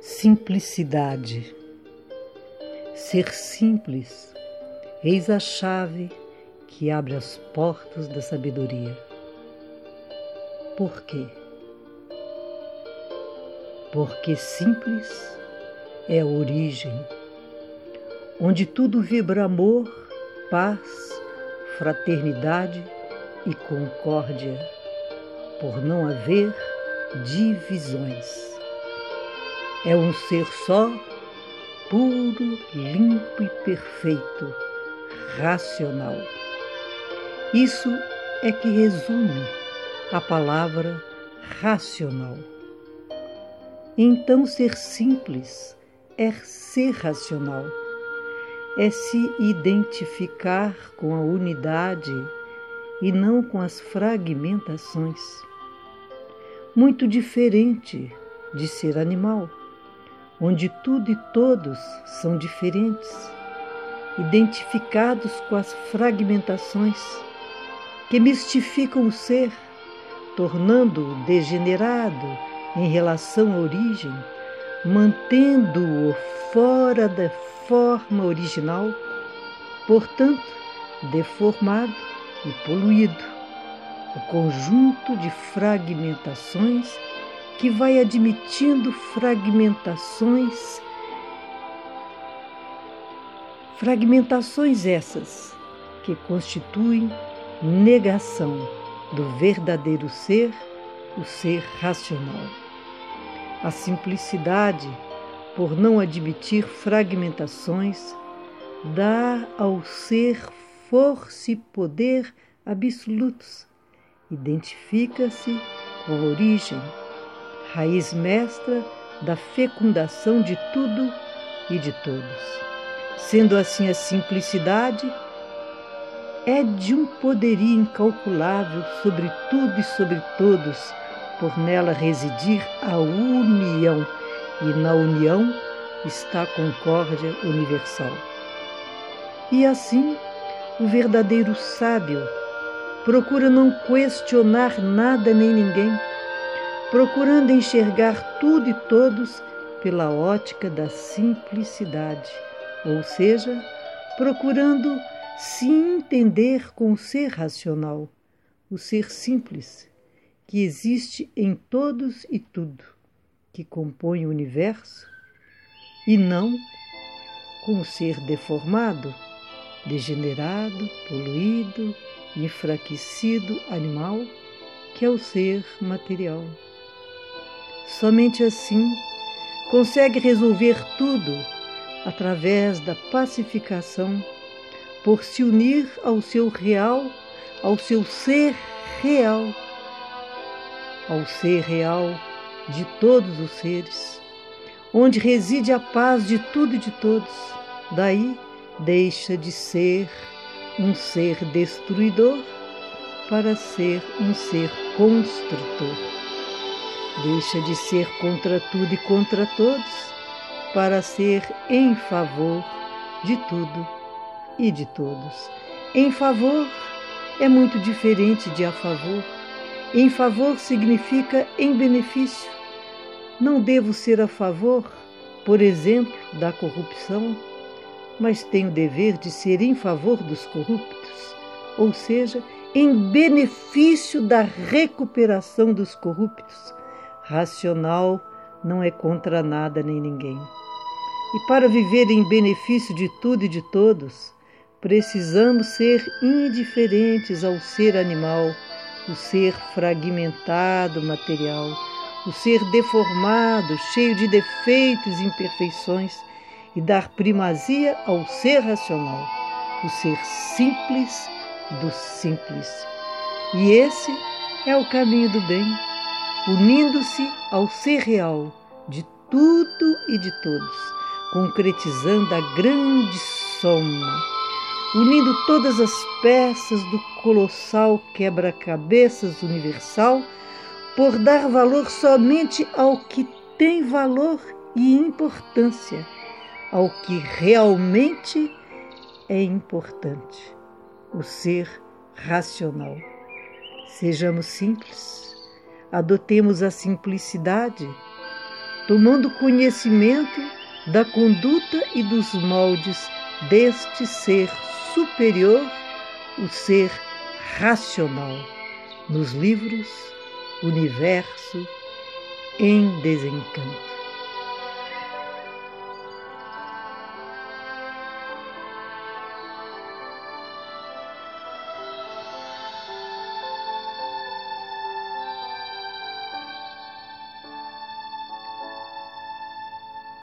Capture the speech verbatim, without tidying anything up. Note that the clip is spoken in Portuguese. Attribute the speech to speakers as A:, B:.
A: Simplicidade. Ser simples, eis a chave que abre as portas da sabedoria. Por quê? Porque simples é a origem, onde tudo vibra amor, paz, fraternidade e concórdia, por não haver divisões. É um ser só, puro, limpo e perfeito, racional. Isso é que resume a palavra racional. Então, ser simples é ser racional, é se identificar com a unidade e não com as fragmentações. Muito diferente de ser animal, onde tudo e todos são diferentes, identificados com as fragmentações que mistificam o ser, tornando-o degenerado em relação à origem, mantendo-o fora da forma original, portanto, deformado e poluído. O conjunto de fragmentações que vai admitindo fragmentações, fragmentações essas que constituem negação do verdadeiro ser, o ser racional. A simplicidade, por não admitir fragmentações, dá ao ser força e poder absolutos. Identifica-se com a origem, raiz mestra da fecundação de tudo e de todos. Sendo assim, a simplicidade é de um poderio incalculável sobre tudo e sobre todos, por nela residir a união, e na união está a concórdia universal. E assim, o verdadeiro sábio procura não questionar nada nem ninguém, procurando enxergar tudo e todos pela ótica da simplicidade, ou seja, procurando se entender com o ser racional, o ser simples, que existe em todos e tudo, que compõe o universo, e não com o ser deformado, degenerado, poluído, enfraquecido animal, que é o ser material. Somente assim consegue resolver tudo através da pacificação, por se unir ao seu real, ao seu ser real, ao ser real de todos os seres, onde reside a paz de tudo e de todos. Daí deixa de ser um ser destruidor para ser um ser construtor. Deixa de ser contra tudo e contra todos para ser em favor de tudo e de todos. Em favor é muito diferente de a favor. Em favor significa em benefício. Não devo ser a favor, por exemplo, da corrupção, mas tenho o dever de ser em favor dos corruptos, ou seja, em benefício da recuperação dos corruptos. Racional não é contra nada nem ninguém. E para viver em benefício de tudo e de todos, precisamos ser indiferentes ao ser animal, o ser fragmentado material, o ser deformado, cheio de defeitos e imperfeições, e dar primazia ao ser racional, o ser simples do simples. E esse é o caminho do bem, unindo-se ao ser real de tudo e de todos, concretizando a grande soma, unindo todas as peças do colossal quebra-cabeças universal, por dar valor somente ao que tem valor e importância, ao que realmente é importante, o ser racional. Sejamos simples, adotemos a simplicidade, tomando conhecimento da conduta e dos moldes deste ser superior, o ser racional, nos livros Universo em Desencanto.